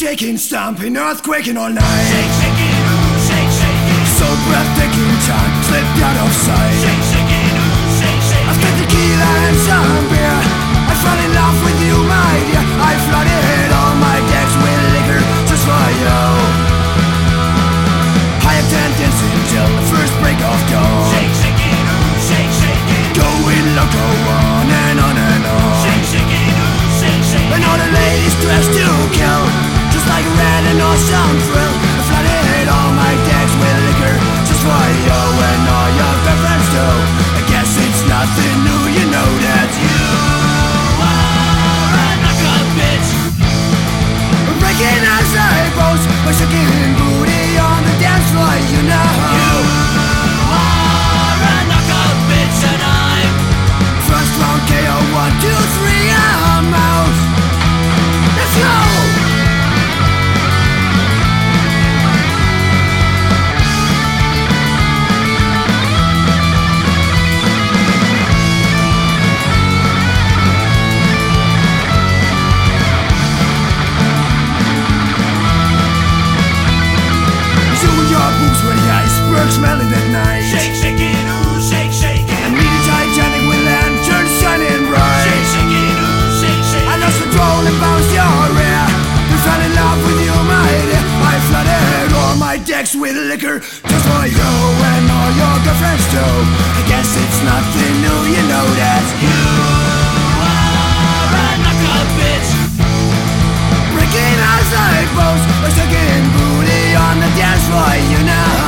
shaking, stomping, earthquaking all night. Shake, shake it, ooh, shake, shake it. So breathtaking, time slipped out of sight. Shake, shake it, ooh, shake, shake it. After tequila and some beer, I fell in love with you, my dear. I flooded all my decks with liquor just for you. High attendance until the first break of dawn. Shake, shake it, ooh, shake, shake it. Going loco on and on and on. Shake, shake it, ooh, shake, shake it. And all the ladies dressed to kill, just like a red and awesome thrill. I flooded all my decks with liquor just for you and all your girlfriends too. I guess it's nothing new, you know that you are a knock-up bitch. breaking as I boast by shaking booty on the dance floor, you know. You are a knock-up bitch and I'm First round KO, 1, 2, 3, I'm out. Let's go! Smelling at night. shake, shake it, ooh, shake, shake it. And meet a Titanic with lanterns shining bright. Shake, shake it, ooh, shake, shake I it. lost control and bounced your rear. We fell in love with you, my dear. I flooded all my decks with liquor just for you and all your girlfriends too. I guess it's nothing new, you know that. You are a knock-up bitch. Breaking as I boast by sticking booty on the dance floor, you know.